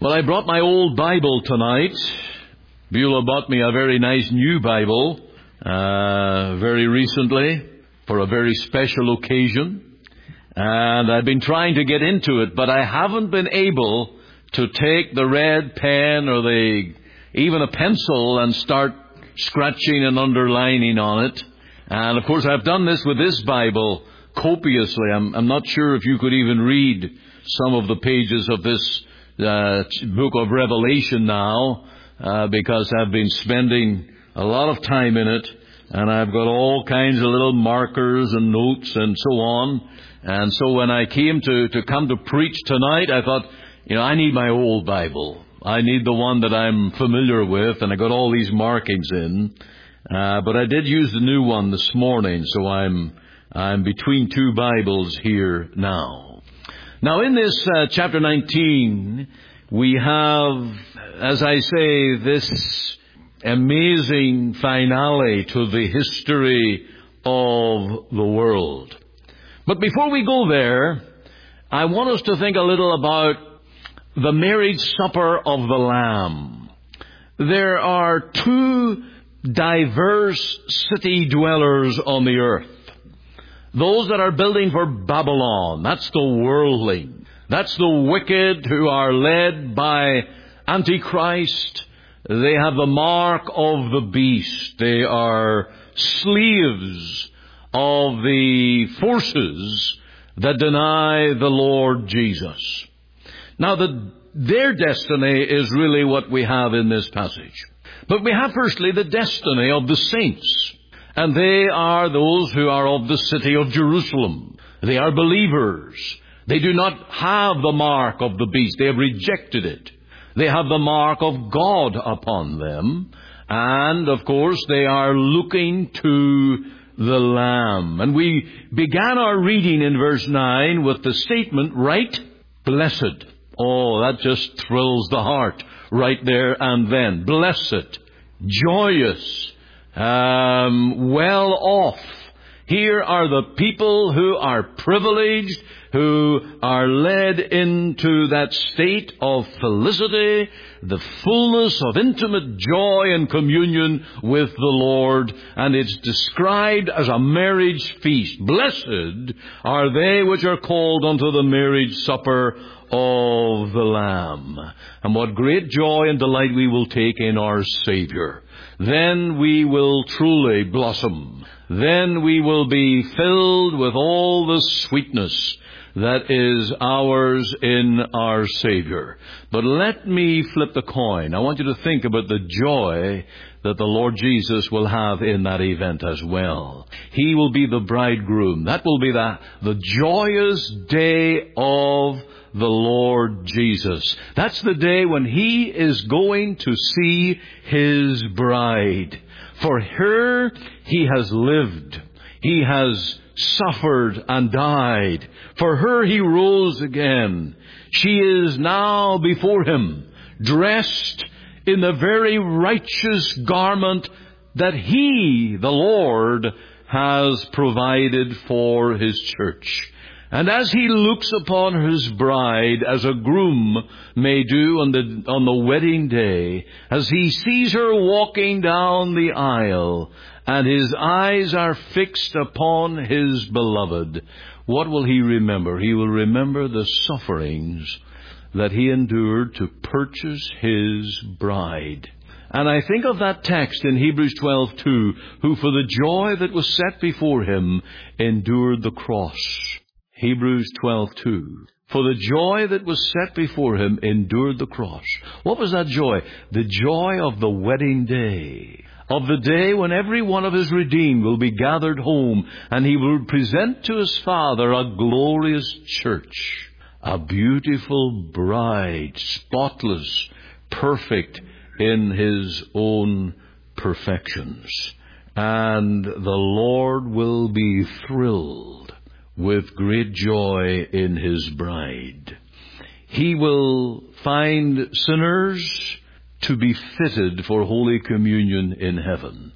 Well, I brought my old Bible tonight. Beulah bought me a very nice new Bible very recently for a very special occasion. And I've been trying to get into it, but I haven't been able to take the red pen or even a pencil and start scratching and underlining on it. And of course, I've done this with this Bible copiously. I'm not sure if you could even read some of the pages of this book of Revelation now, because I've been spending a lot of time in it, and I've got all kinds of little markers and notes and so on. And so when I came to come to preach tonight, I thought, I need my old Bible. I need the one that I'm familiar with, and I got all these markings in. But I did use the new one this morning, so I'm between two Bibles here now. Now, in this chapter 19, we have, as I say, this amazing finale to the history of the world. But before we go there, I want us to think a little about the marriage supper of the Lamb. There are two diverse city dwellers on the earth. Those that are building for Babylon, that's the worldling. That's the wicked who are led by Antichrist. They have the mark of the beast. They are slaves of the forces that deny the Lord Jesus. Now, their destiny is really what we have in this passage. But we have firstly the destiny of the saints. And they are those who are of the city of Jerusalem. They are believers. They do not have the mark of the beast. They have rejected it. They have the mark of God upon them. And, of course, they are looking to the Lamb. And we began our reading in verse 9 with the statement, right, blessed. Oh, that just thrills the heart right there and then. Blessed, joyous, well off. Here are the people who are privileged, who are led into that state of felicity, the fullness of intimate joy and communion with the Lord. And it's described as a marriage feast. Blessed are they which are called unto the marriage supper of the Lamb. And what great joy and delight we will take in our Savior. Then we will truly blossom. Then we will be filled with all the sweetness that is ours in our Savior. But let me flip the coin. I want you to think about the joy that the Lord Jesus will have in that event as well. He will be the bridegroom. That will be the joyous day of the Lord Jesus. That's the day when He is going to see His bride. For her, He has lived. He has suffered and died. For her, He rose again. She is now before Him, dressed in the very righteous garment that He, the Lord, has provided for His church. And as He looks upon His bride, as a groom may do on the wedding day, as He sees her walking down the aisle, and His eyes are fixed upon His beloved, what will He remember? He will remember the sufferings that He endured to purchase His bride. And I think of that text in Hebrews 12:2, who for the joy that was set before Him endured the cross. Hebrews 12:2. For the joy that was set before Him endured the cross. What was that joy? The joy of the wedding day. Of the day when every one of His redeemed will be gathered home, and He will present to His Father a glorious church. A beautiful bride, spotless, perfect in His own perfections. And the Lord will be thrilled with great joy in His bride. He will find sinners to be fitted for Holy Communion in heaven.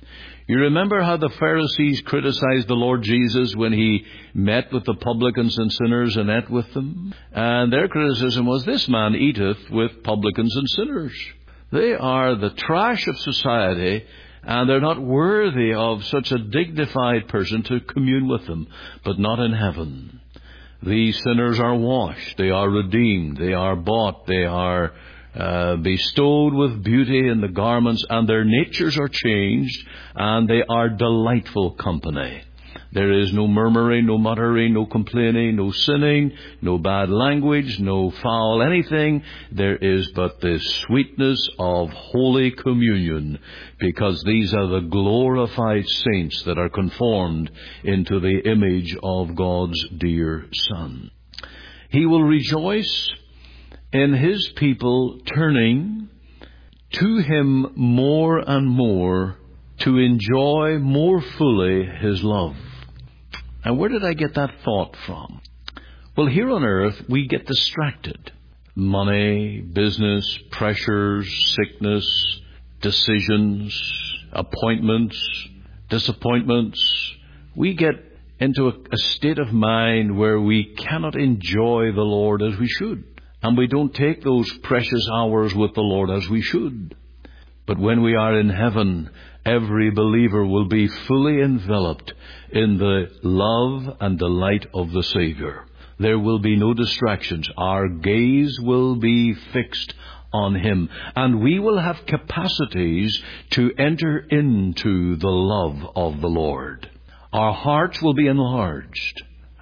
You remember how the Pharisees criticized the Lord Jesus when He met with the publicans and sinners and ate with them? And their criticism was, this man eateth with publicans and sinners. They are the trash of society, and they're not worthy of such a dignified person to commune with them, but not in heaven. These sinners are washed, they are redeemed, they are bought, they are bestowed with beauty in the garments, and their natures are changed, and they are delightful company. There is no murmuring, no muttering, no complaining, no sinning, no bad language, no foul anything. There is but the sweetness of Holy Communion, because these are the glorified saints that are conformed into the image of God's dear Son. He will rejoice in His people turning to Him more and more to enjoy more fully His love. And where did I get that thought from? Well, here on earth, we get distracted. Money, business, pressures, sickness, decisions, appointments, disappointments. We get into a state of mind where we cannot enjoy the Lord as we should. And we don't take those precious hours with the Lord as we should. But when we are in heaven, every believer will be fully enveloped in the love and delight of the Savior. There will be no distractions. Our gaze will be fixed on Him, and we will have capacities to enter into the love of the Lord. Our hearts will be enlarged.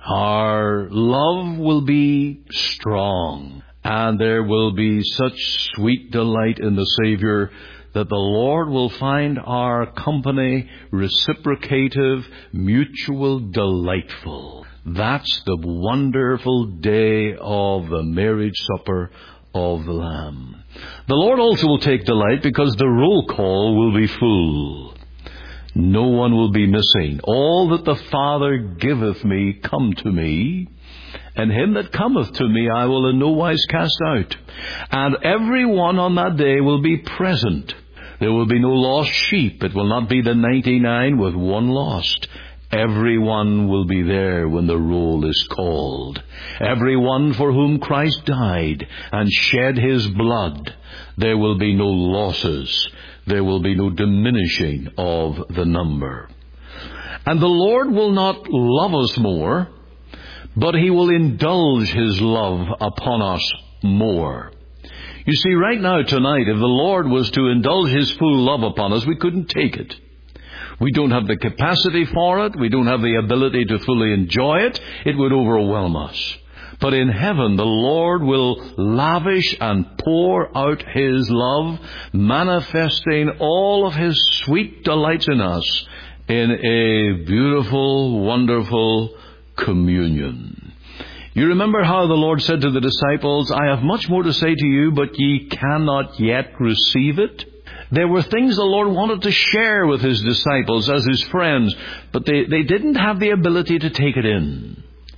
Our love will be strong, and there will be such sweet delight in the Savior that the Lord will find our company reciprocative, mutual, delightful. That's the wonderful day of the marriage supper of the Lamb. The Lord also will take delight because the roll call will be full. No one will be missing. All that the Father giveth me come to me, and him that cometh to me I will in no wise cast out. And every one on that day will be present. There will be no lost sheep. It will not be the 99 with one lost. Everyone will be there when the roll is called. Everyone for whom Christ died and shed His blood. There will be no losses. There will be no diminishing of the number. And the Lord will not love us more, but He will indulge His love upon us more. You see, right now, tonight, if the Lord was to indulge His full love upon us, we couldn't take it. We don't have the capacity for it. We don't have the ability to fully enjoy it. It would overwhelm us. But in heaven, the Lord will lavish and pour out His love, manifesting all of His sweet delights in us in a beautiful, wonderful communion. You remember how the Lord said to the disciples, I have much more to say to you, but ye cannot yet receive it. There were things the Lord wanted to share with His disciples as His friends, but they didn't have the ability to take it in.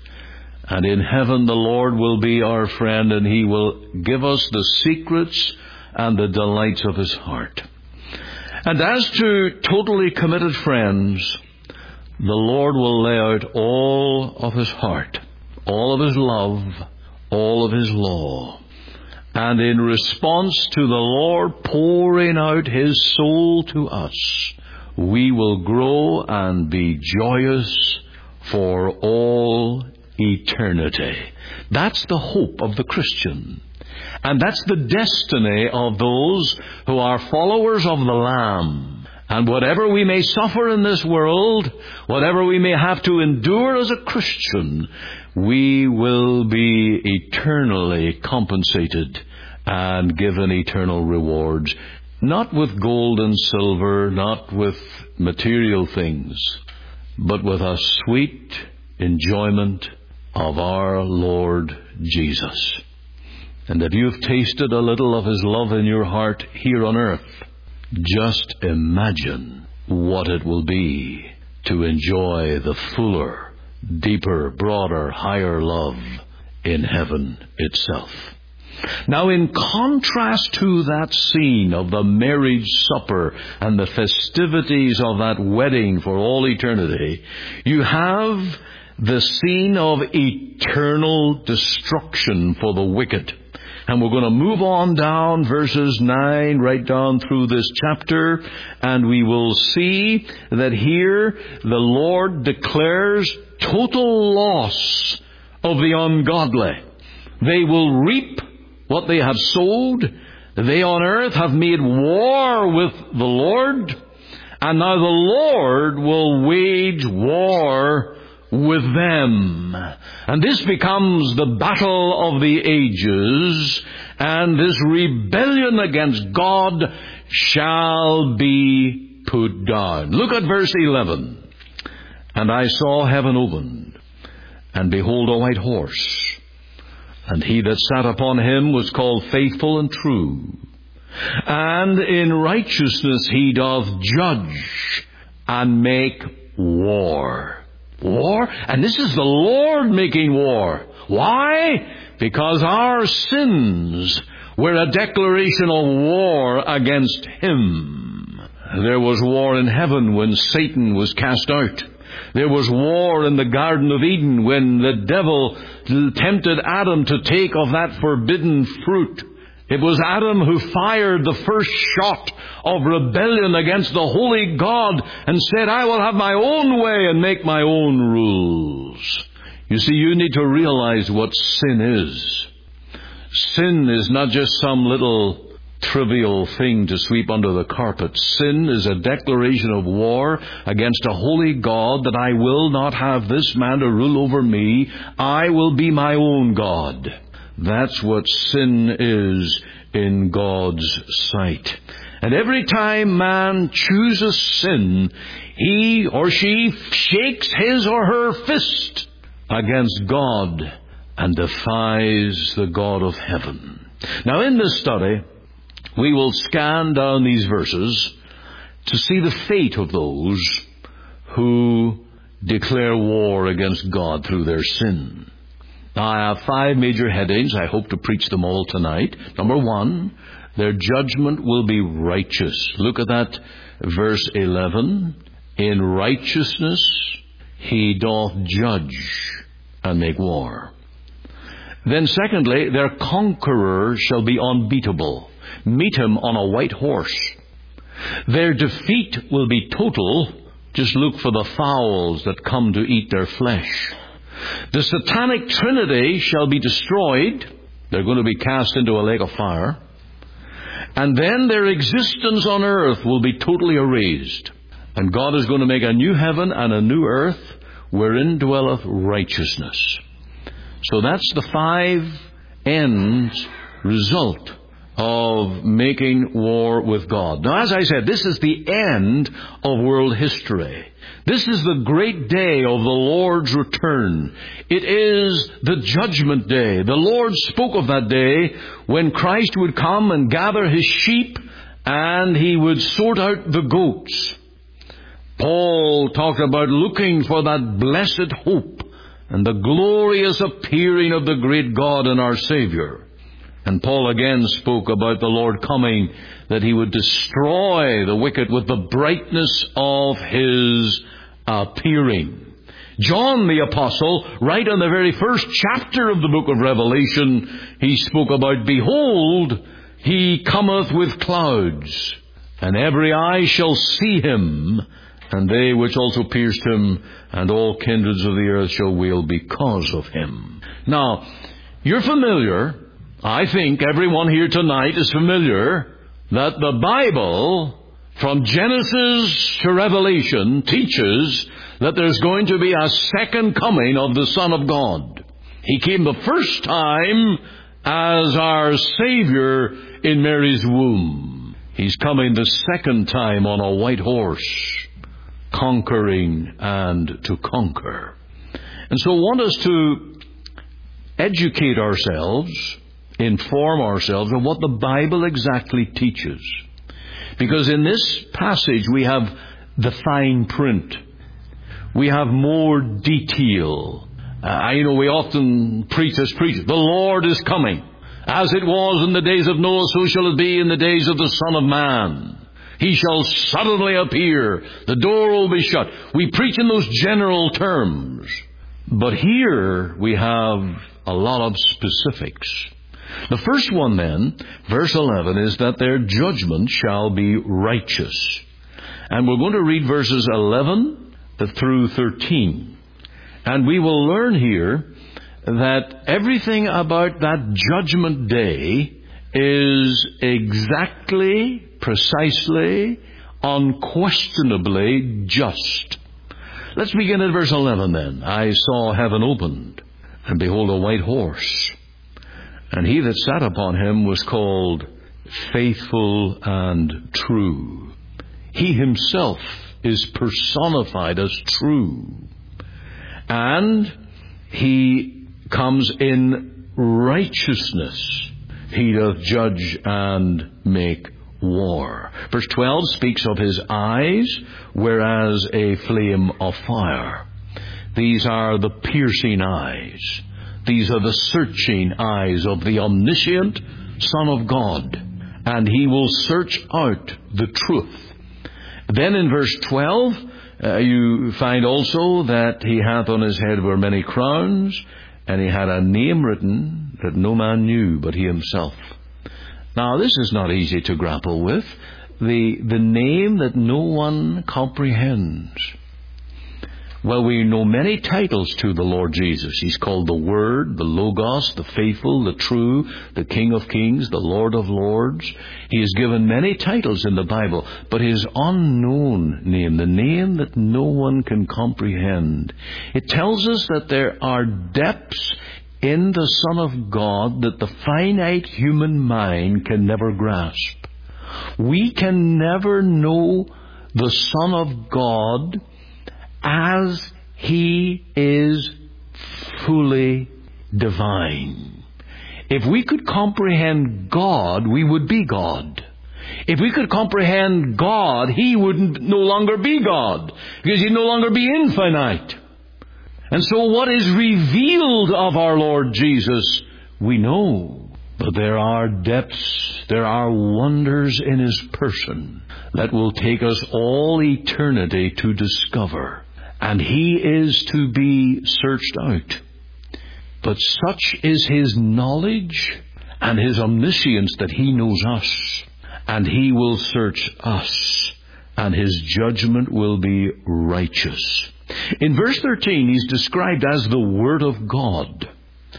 And in heaven the Lord will be our friend, and He will give us the secrets and the delights of His heart. And as to totally committed friends, the Lord will lay out all of His heart, all of His love, all of His law. And in response to the Lord pouring out His soul to us, we will grow and be joyous for all eternity. That's the hope of the Christian. And that's the destiny of those who are followers of the Lamb. And whatever we may suffer in this world, whatever we may have to endure as a Christian, we will be eternally compensated and given eternal rewards, not with gold and silver, not with material things, but with a sweet enjoyment of our Lord Jesus. And if you've tasted a little of His love in your heart here on earth, just imagine what it will be to enjoy the fuller, deeper, broader, higher love in heaven itself. Now, in contrast to that scene of the marriage supper and the festivities of that wedding for all eternity, you have the scene of eternal destruction for the wicked. And we're going to move on down verses 9 right down through this chapter, and we will see that here the Lord declares total loss of the ungodly. They will reap what they have sowed. They on earth have made war with the Lord, and now the Lord will wage war with them. And this becomes the battle of the ages, and this rebellion against God shall be put down. Look at verse 11. And I saw heaven opened, and behold a white horse, and he that sat upon him was called Faithful and True, and in righteousness he doth judge and make war. War? And this is the Lord making war. Why? Because our sins were a declaration of war against Him. There was war in heaven when Satan was cast out. There was war in the Garden of Eden when the devil tempted Adam to take of that forbidden fruit. It was Adam who fired the first shot of rebellion against the holy God and said, I will have my own way and make my own rules. You see, you need to realize what sin is. Sin is not just some little trivial thing to sweep under the carpet. Sin is a declaration of war against a holy God, that I will not have this man to rule over me. I will be my own God. That's what sin is in God's sight. And every time man chooses sin, he or she shakes his or her fist against God and defies the God of heaven. Now, in this study, we will scan down these verses to see the fate of those who declare war against God through their sin. Now, I have 5 major headings. I hope to preach them all tonight. Number 1, their judgment will be righteous. Look at that verse 11. In righteousness he doth judge and make war. Then secondly, their conqueror shall be unbeatable. Meet him on a white horse. Their defeat will be total. Just look for the fowls that come to eat their flesh. The satanic trinity shall be destroyed. They're going to be cast into a lake of fire. And then their existence on earth will be totally erased. And God is going to make a new heaven and a new earth wherein dwelleth righteousness. So that's the 5 ends result of making war with God. Now, as I said, this is the end of world history. This is the great day of the Lord's return. It is the judgment day. The Lord spoke of that day when Christ would come and gather His sheep, and He would sort out the goats. Paul talked about looking for that blessed hope and the glorious appearing of the great God and our Savior. And Paul again spoke about the Lord coming, that He would destroy the wicked with the brightness of His appearing. John the Apostle, right in the very first chapter of the book of Revelation, he spoke about, Behold, He cometh with clouds, and every eye shall see Him, and they which also pierced Him, and all kindreds of the earth shall wail because of Him. Now, you're familiar, I think everyone here tonight is familiar, that the Bible, from Genesis to Revelation, teaches that there's going to be a second coming of the Son of God. He came the first time as our Savior in Mary's womb. He's coming the second time on a white horse, conquering and to conquer. And so I want us to educate ourselves, inform ourselves of what the Bible exactly teaches. Because in this passage we have the fine print. We have more detail. We often preach as preachers, the Lord is coming. As it was in the days of Noah, so shall it be in the days of the Son of Man. He shall suddenly appear. The door will be shut. We preach in those general terms. But here we have a lot of specifics. The first one then, verse 11, is that their judgment shall be righteous. And we're going to read verses 11 through 13. And we will learn here that everything about that judgment day is exactly, precisely, unquestionably just. Let's begin at verse 11 then. I saw heaven opened, and behold a white horse. And he that sat upon him was called Faithful and True. He himself is personified as true. And he comes in righteousness. He doth judge and make war. Verse 12 speaks of his eyes, whereas a flame of fire. These are the piercing eyes. These are the searching eyes of the omniscient Son of God. And he will search out the truth. Then in verse 12, you find also that he hath on his head were many crowns, and he had a name written that no man knew but he himself. Now, this is not easy to grapple with. The name that no one comprehends. Well, we know many titles to the Lord Jesus. He's called the Word, the Logos, the Faithful, the True, the King of Kings, the Lord of Lords. He is given many titles in the Bible, but his unknown name, the name that no one can comprehend, it tells us that there are depths in the Son of God that the finite human mind can never grasp. We can never know the Son of God as he is fully divine. If we could comprehend God, we would be God. If we could comprehend God, he would no longer be God, because he'd no longer be infinite. And so what is revealed of our Lord Jesus, we know. But there are depths, there are wonders in his person that will take us all eternity to discover. And he is to be searched out. But such is his knowledge and his omniscience that he knows us. And he will search us. And his judgment will be righteous. In verse 13, he's described as the Word of God.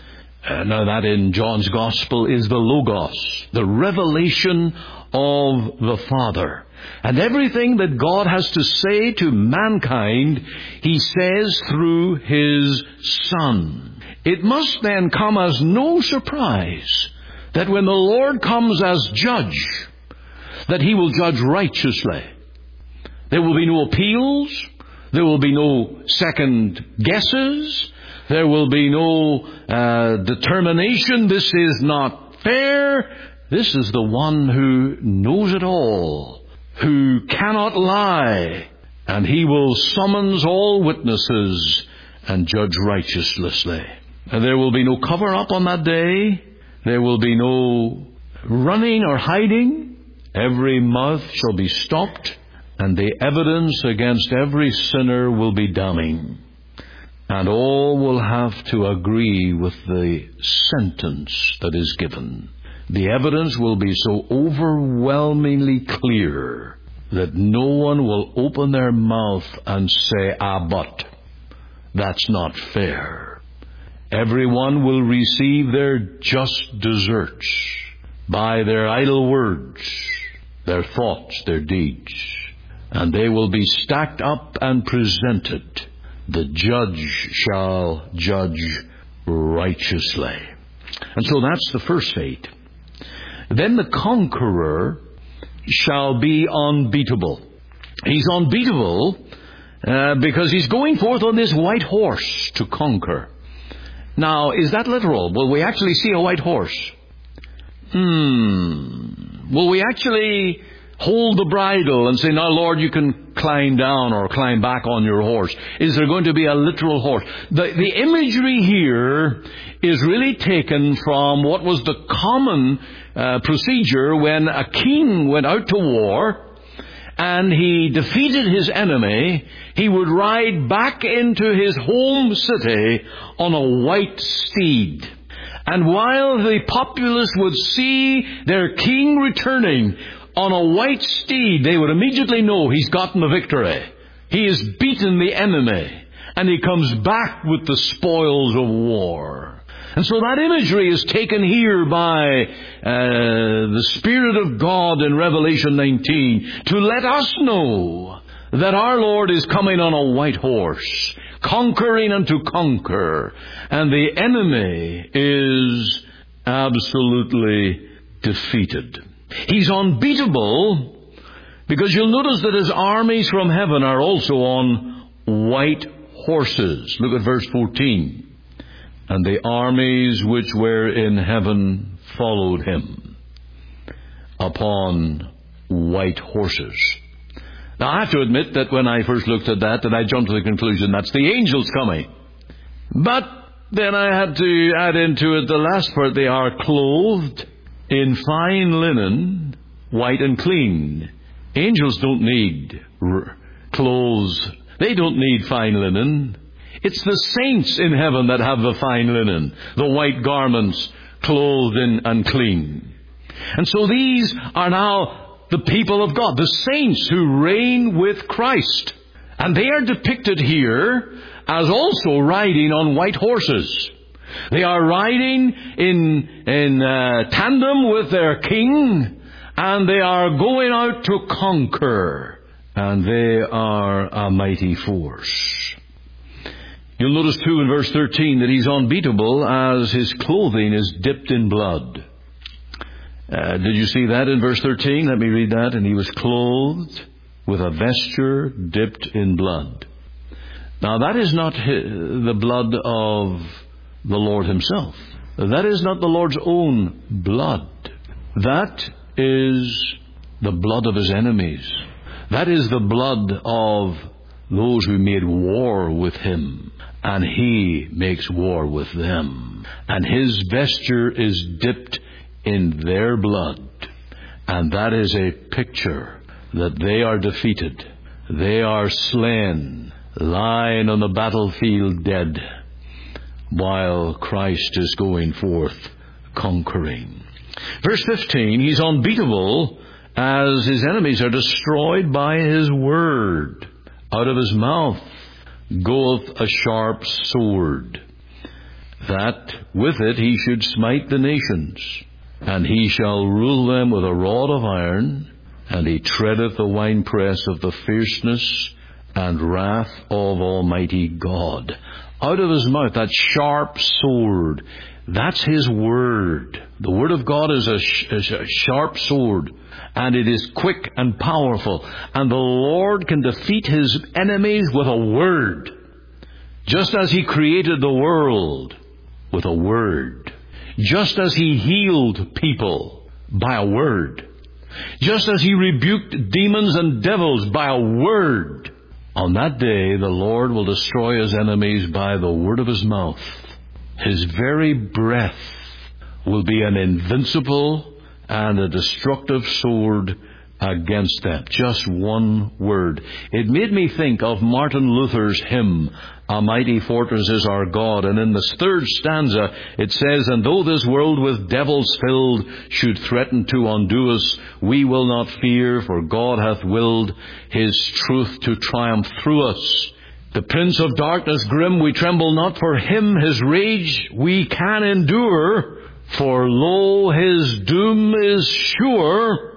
Now that in John's Gospel is the Logos, the revelation of the Father. And everything that God has to say to mankind, he says through his Son. It must then come as no surprise that when the Lord comes as judge, that he will judge righteously. There will be no appeals. There will be no second guesses. There will be no determination. This is not fair. This is the one who knows it all, who cannot lie, and he will summons all witnesses and judge righteously. And there will be no cover-up on that day. There will be no running or hiding. Every mouth shall be stopped, and the evidence against every sinner will be damning. And all will have to agree with the sentence that is given. The evidence will be so overwhelmingly clear that no one will open their mouth and say, but that's not fair. Everyone will receive their just deserts by their idle words, their thoughts, their deeds. And they will be stacked up and presented. The judge shall judge righteously. And so that's the first fate. Then the conqueror shall be unbeatable. He's unbeatable because he's going forth on this white horse to conquer. Now, is that literal? Will we actually see a white horse? Will we actually hold the bridle and say, now Lord, you can climb down or climb back on your horse? Is there going to be a literal horse? The imagery here is really taken from what was the common procedure when a king went out to war and he defeated his enemy. He would ride back into his home city on a white steed. And while the populace would see their king returning on a white steed, they would immediately know he's gotten the victory. He has beaten the enemy, and he comes back with the spoils of war. And so that imagery is taken here by the Spirit of God in Revelation 19 to let us know that our Lord is coming on a white horse, conquering and to conquer, and the enemy is absolutely defeated. He's unbeatable because you'll notice that his armies from heaven are also on white horses. Look at verse 14. And the armies which were in heaven followed him upon white horses. Now, I have to admit that when I first looked at that I jumped to the conclusion that's the angels coming. But then I had to add into it the last part. They are clothed in fine linen, white and clean. Angels don't need clothes. They don't need fine linen. It's the saints in heaven that have the fine linen, the white garments, clothed in and clean. And so these are now the people of God, the saints who reign with Christ. And they are depicted here as also riding on white horses. They are riding in tandem with their king, and they are going out to conquer. And they are a mighty force. You'll notice too in verse 13 that he's unbeatable as his clothing is dipped in blood. Did you see that in verse 13? Let me read that. And he was clothed with a vesture dipped in blood. Now that is not the blood of the Lord himself. That is not the Lord's own blood. That is the blood of his enemies. That is the blood of those who made war with him. And he makes war with them. And his vesture is dipped in their blood. And that is a picture that they are defeated. They are slain, lying on the battlefield dead, while Christ is going forth conquering. Verse 15, he's unbeatable as his enemies are destroyed by his word. Out of his mouth goeth a sharp sword, that with it he should smite the nations. And he shall rule them with a rod of iron, and he treadeth the winepress of the fierceness and wrath of Almighty God. Out of his mouth, that sharp sword, that's his word. The word of God is a sharp sword, and it is quick and powerful. And the Lord can defeat his enemies with a word, just as he created the world with a word. Just as he healed people by a word. Just as he rebuked demons and devils by a word. On that day, the Lord will destroy his enemies by the word of his mouth. His very breath will be an invincible and a destructive sword against them. Just one word. It made me think of Martin Luther's hymn, A Mighty Fortress is Our God. And in the third stanza it says, And though this world with devils filled should threaten to undo us, we will not fear, for God hath willed his truth to triumph through us. The prince of darkness grim, we tremble not, for him his rage we can endure. For lo, his doom is sure.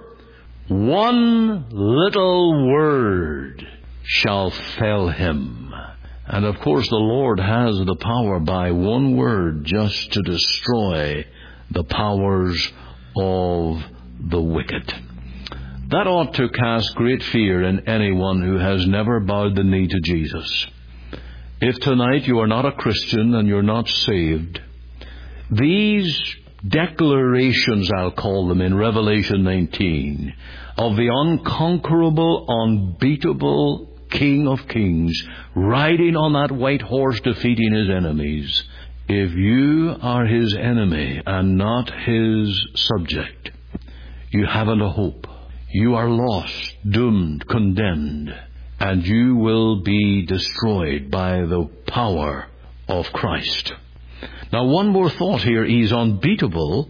One little word shall fell him. And of course the Lord has the power by one word just to destroy the powers of the wicked. That ought to cast great fear in anyone who has never bowed the knee to Jesus. If tonight you are not a Christian and you're not saved, these declarations, I'll call them, in Revelation 19, of the unconquerable, unbeatable King of Kings, riding on that white horse, defeating his enemies. If you are his enemy and not his subject, you haven't a hope. You are lost, doomed, condemned, and you will be destroyed by the power of Christ. Now, one more thought here. He's unbeatable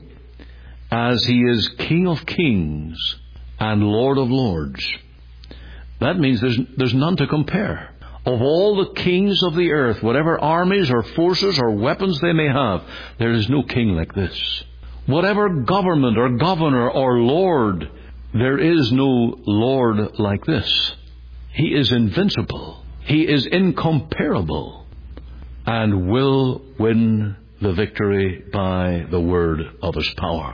as he is King of Kings and Lord of Lords. That means there's none to compare. Of all the kings of the earth, whatever armies or forces or weapons they may have, there is no king like this. Whatever government or governor or lord, there is no Lord like this. He is invincible. He is incomparable and will win the victory by the word of his power.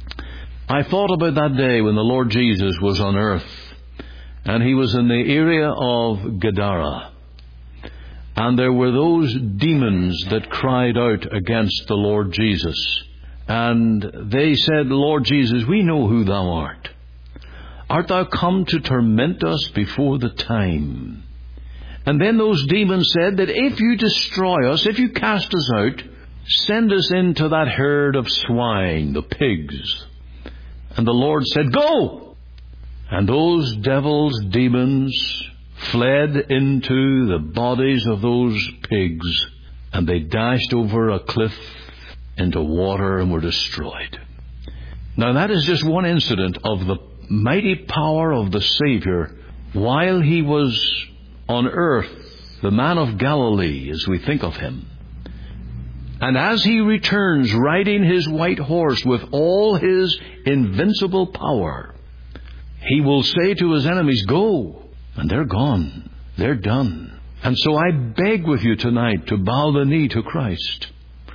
I thought about that day when the Lord Jesus was on earth, and he was in the area of Gadara. And there were those demons that cried out against the Lord Jesus. And they said, Lord Jesus, we know who thou art. Art thou come to torment us before the time? And then those demons said that if you destroy us, if you cast us out, send us into that herd of swine, the pigs. And the Lord said, go! And those devils, demons, fled into the bodies of those pigs, and they dashed over a cliff into water and were destroyed. Now that is just one incident of the mighty power of the Savior while he was on earth, the man of Galilee, as we think of him. And as he returns riding his white horse with all his invincible power, he will say to his enemies, go. And they're gone. They're done. And so I beg with you tonight to bow the knee to Christ.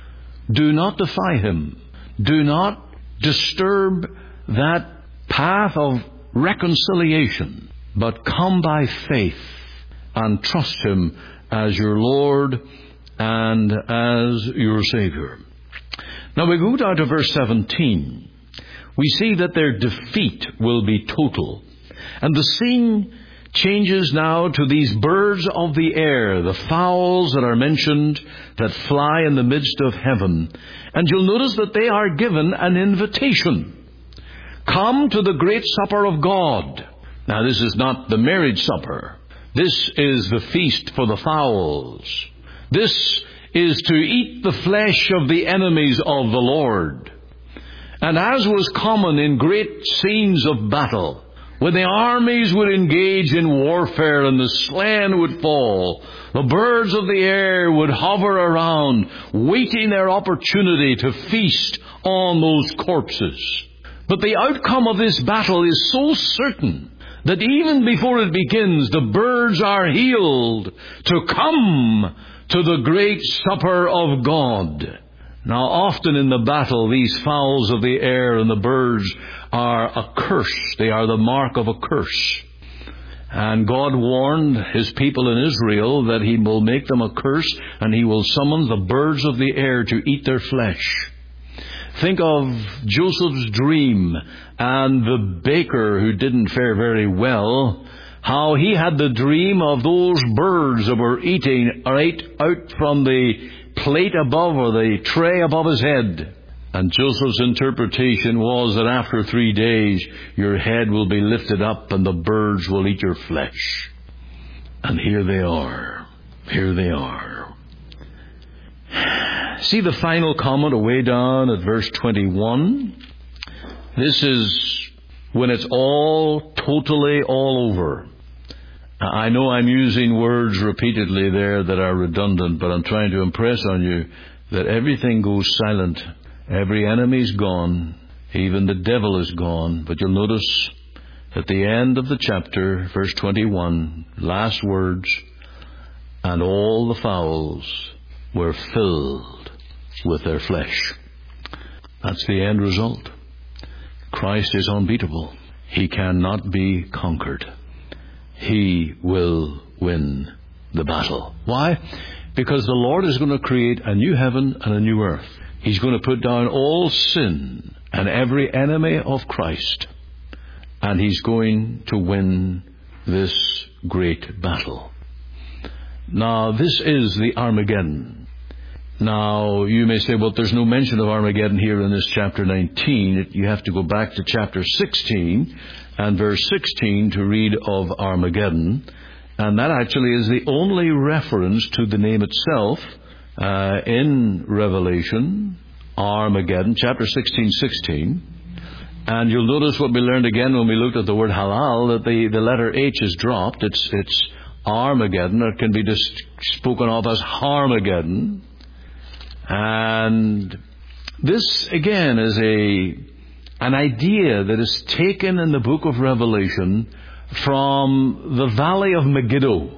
Do not defy him. Do not disturb that path of reconciliation, but come by faith and trust him as your Lord and as your Savior. Now we go down to verse 17. We see that their defeat will be total. And the scene changes now to these birds of the air, the fowls that are mentioned that fly in the midst of heaven. And you'll notice that they are given an invitation. Come to the great supper of God. Now this is not the marriage supper. This is the feast for the fowls. This is to eat the flesh of the enemies of the Lord. And as was common in great scenes of battle, when the armies would engage in warfare and the slain would fall, the birds of the air would hover around, waiting their opportunity to feast on those corpses. But the outcome of this battle is so certain that even before it begins, the birds are healed to come to the great supper of God. Now, often in the battle, these fowls of the air and the birds are a curse. They are the mark of a curse. And God warned his people in Israel that he will make them a curse, and he will summon the birds of the air to eat their flesh. Think of Joseph's dream and the baker who didn't fare very well, how he had the dream of those birds that were eating right out from the plate above or the tray above his head. And Joseph's interpretation was that after 3 days your head will be lifted up and the birds will eat your flesh. And here they are. Here they are. See the final comment away down at verse 21. This is when it's all totally all over. I know I'm using words repeatedly there that are redundant, but I'm trying to impress on you that everything goes silent. Every enemy's gone. Even the devil is gone. But you'll notice at the end of the chapter, verse 21, last words, and all the fowls were filled with their flesh. That's the end result. Christ is unbeatable. He cannot be conquered. He will win the battle. Why? Because the Lord is going to create a new heaven and a new earth. He's going to put down all sin and every enemy of Christ. And He's going to win this great battle. Now, this is the Armageddon. Now, you may say, well, there's no mention of Armageddon here in this chapter 19. You have to go back to chapter 16 and verse 16 to read of Armageddon. And that actually is the only reference to the name itself in Revelation, Armageddon, chapter 16:16. And you'll notice what we learned again when we looked at the word halal, that the letter H is dropped. It's Armageddon. It can be just spoken of as Harmageddon. And this, again, is an idea that is taken in the book of Revelation from the valley of Megiddo.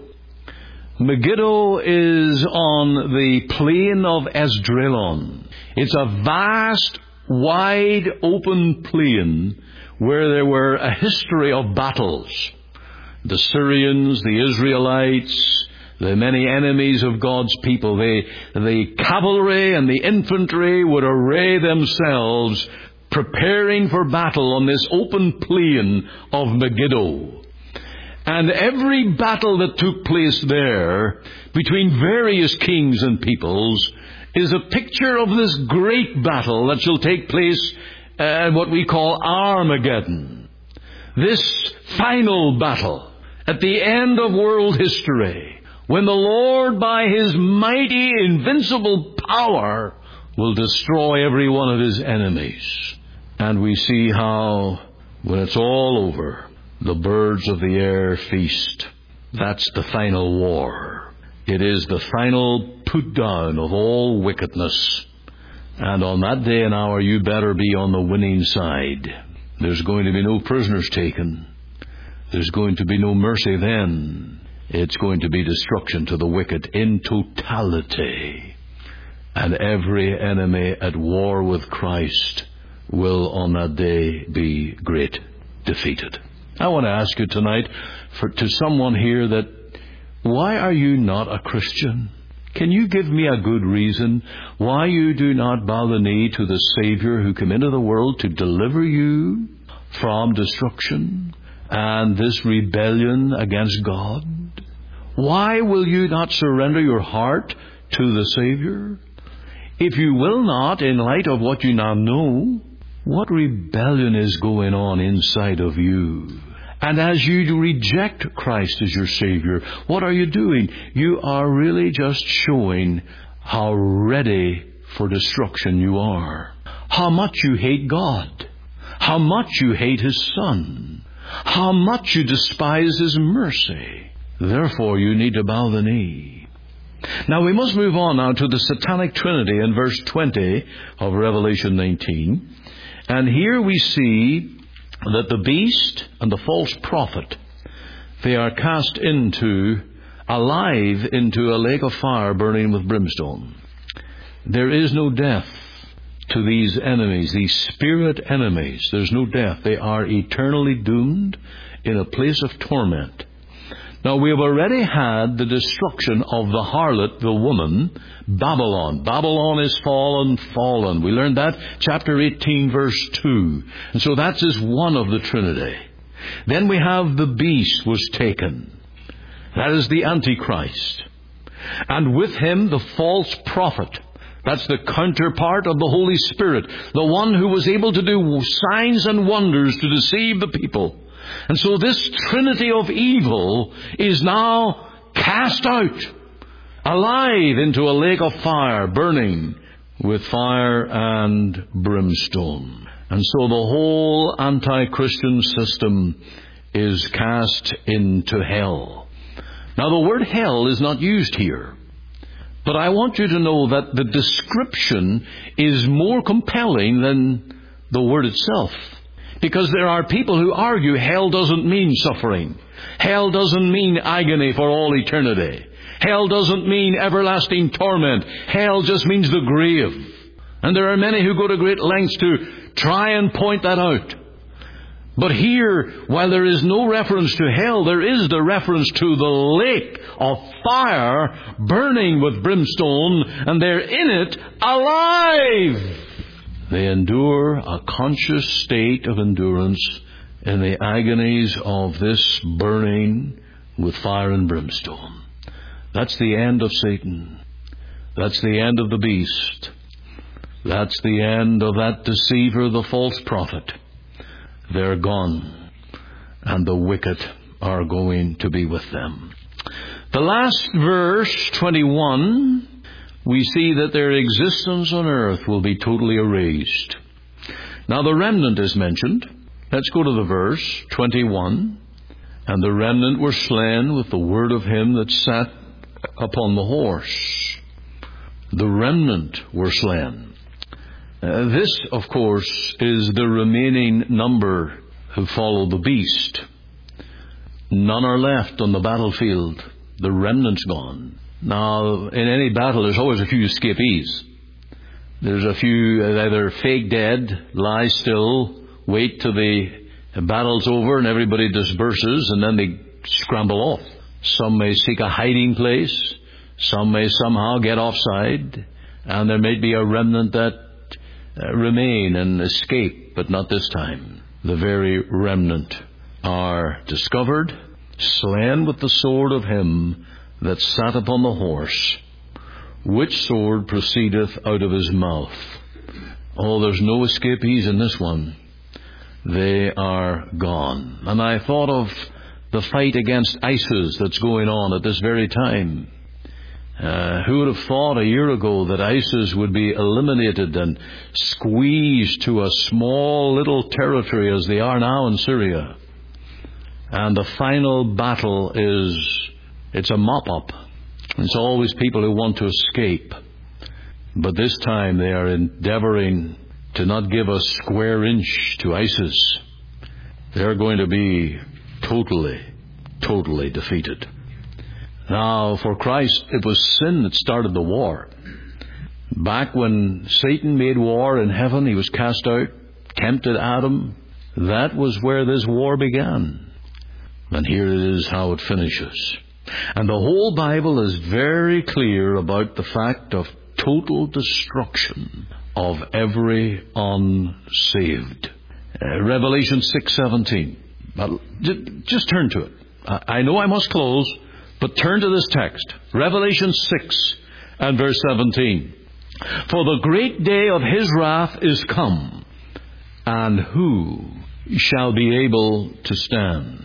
Megiddo is on the plain of Esdraelon. It's a vast, wide, open plain where there were a history of battles. The Syrians, the Israelites, the many enemies of God's people, the cavalry and the infantry would array themselves, preparing for battle on this open plain of Megiddo. And every battle that took place there between various kings and peoples is a picture of this great battle that shall take place at what we call Armageddon. This final battle at the end of world history, when the Lord, by His mighty, invincible power, will destroy every one of His enemies. And we see how, when it's all over, the birds of the air feast. That's the final war. It is the final put down of all wickedness. And on that day and hour, you better be on the winning side. There's going to be no prisoners taken. There's going to be no mercy then. It's going to be destruction to the wicked in totality. And every enemy at war with Christ will on that day be great defeated. I want to ask you tonight, to someone here, that why are you not a Christian? Can you give me a good reason why you do not bow the knee to the Savior who came into the world to deliver you from destruction and this rebellion against God? Why will you not surrender your heart to the Savior? If you will not, in light of what you now know, what rebellion is going on inside of you? And as you reject Christ as your Savior, what are you doing? You are really just showing how ready for destruction you are. How much you hate God. How much you hate His Son. How much you despise His mercy. Therefore, you need to bow the knee. Now, we must move on now to the Satanic Trinity in verse 20 of Revelation 19. And here we see that the beast and the false prophet, they are cast alive into a lake of fire burning with brimstone. There is no death to these enemies, these spirit enemies. There's no death. They are eternally doomed in a place of torment. Now, we have already had the destruction of the harlot, the woman, Babylon. Babylon is fallen. We learned that, chapter 18, verse 2. And so that is one of the Trinity. Then we have the beast was taken. That is the Antichrist. And with him, the false prophet. That's the counterpart of the Holy Spirit. The one who was able to do signs and wonders to deceive the people. And so this trinity of evil is now cast out, alive into a lake of fire, burning with fire and brimstone. And so the whole anti-Christian system is cast into hell. Now, the word hell is not used here. But I want you to know that the description is more compelling than the word itself. Because there are people who argue hell doesn't mean suffering. Hell doesn't mean agony for all eternity. Hell doesn't mean everlasting torment. Hell just means the grave. And there are many who go to great lengths to try and point that out. But here, while there is no reference to hell, there is the reference to the lake of fire burning with brimstone, and they're in it alive. They endure a conscious state of endurance in the agonies of this burning with fire and brimstone. That's the end of Satan. That's the end of the beast. That's the end of that deceiver, the false prophet. They're gone, and the wicked are going to be with them. The last verse, 21, we see that their existence on earth will be totally erased. Now the remnant is mentioned. Let's go to the verse, 21. And the remnant were slain with the word of him that sat upon the horse. The remnant were slain. This, of course, is the remaining number who follow the beast. None are left on the battlefield. The remnant's gone. Now, in any battle, there's always a few escapees. There's a few either fake dead, lie still, wait till the battle's over and everybody disperses, and then they scramble off. Some may seek a hiding place. Some may somehow get offside. And there may be a remnant that remain and escape, but not this time. The very remnant are discovered, slain with the sword of him that sat upon the horse, which sword proceedeth out of his mouth. Oh, there's no escapees in this one. They are gone. And I thought of the fight against ISIS that's going on at this very time. Who would have thought a year ago that ISIS would be eliminated and squeezed to a small little territory as they are now in Syria? And the final battle it's a mop-up. It's always people who want to escape. But this time they are endeavoring to not give a square inch to ISIS. They're going to be totally defeated. Now, for Christ, it was sin that started the war. Back when Satan made war in heaven, he was cast out, tempted Adam. That was where this war began. And here it is how it finishes. And the whole Bible is very clear about the fact of total destruction of every unsaved. Revelation 6:17. Just turn to it. I know I must close, but turn to this text. Revelation 6 and verse 17. For the great day of his wrath is come, and who shall be able to stand?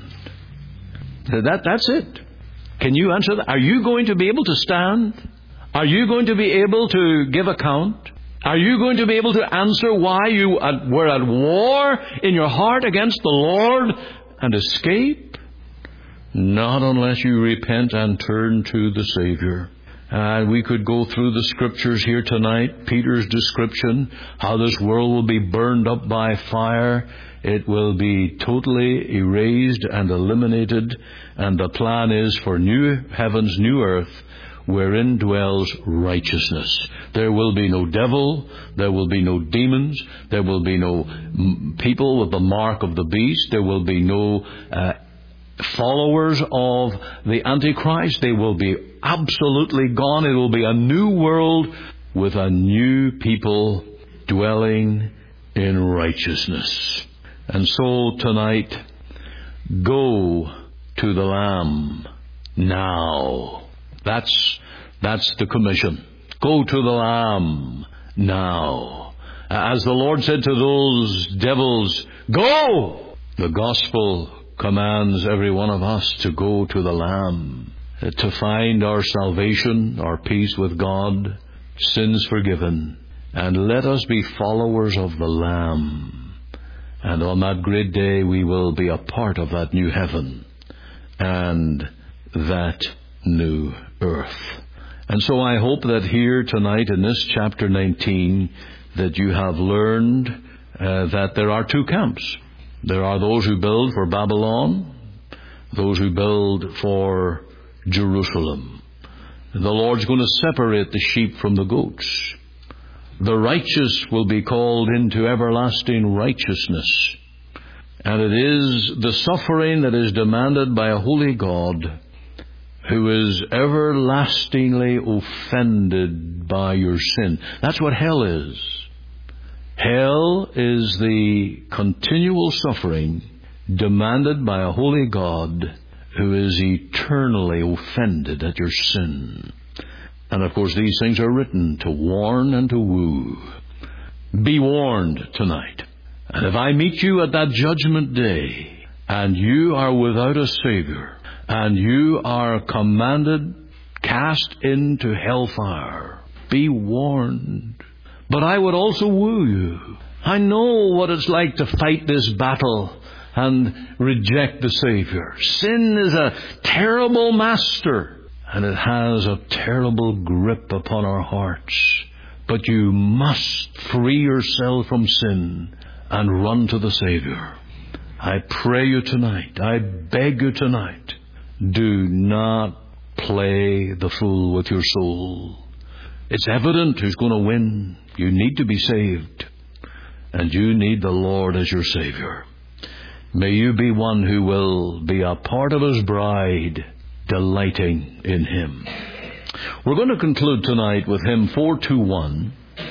That's it. Can you answer that? Are you going to be able to stand? Are you going to be able to give account? Are you going to be able to answer why you were at war in your heart against the Lord and escape? Not unless you repent and turn to the Savior. And we could go through the Scriptures here tonight. Peter's description, how this world will be burned up by fire. It will be totally erased and eliminated. And the plan is for new heavens, new earth, wherein dwells righteousness. There will be no devil. There will be no demons. There will be no people with the mark of the beast. There will be no followers of the Antichrist. They will be absolutely gone. It will be a new world with a new people dwelling in righteousness. And so tonight, go to the Lamb now. That's the commission. Go to the Lamb now. As the Lord said to those devils, go! The gospel commands every one of us to go to the Lamb, to find our salvation, our peace with God, sins forgiven. And let us be followers of the Lamb. And on that great day we will be a part of that new heaven and that new earth. And so I hope that here tonight in this chapter 19 that you have learned that there are two camps. There are those who build for Babylon, those who build for Jerusalem. The Lord's going to separate the sheep from the goats. The righteous will be called into everlasting righteousness, And it is the suffering that is demanded by a holy God who is everlastingly offended by your sin. That's what hell is. Hell is the continual suffering demanded by a holy God who is eternally offended at your sin. And of course these things are written to warn and to woo. Be warned tonight. And if I meet you at that judgment day, and you are without a Savior, and you are commanded, cast into hellfire, be warned. But I would also woo you. I know what it's like to fight this battle and reject the Savior. Sin is a terrible master, and it has a terrible grip upon our hearts. But you must free yourself from sin and run to the Savior. I pray you tonight, I beg you tonight, do not play the fool with your soul. It's evident who's going to win. You need to be saved, and you need the Lord as your Savior. May you be one who will be a part of His bride, delighting in Him. We're going to conclude tonight with hymn 421.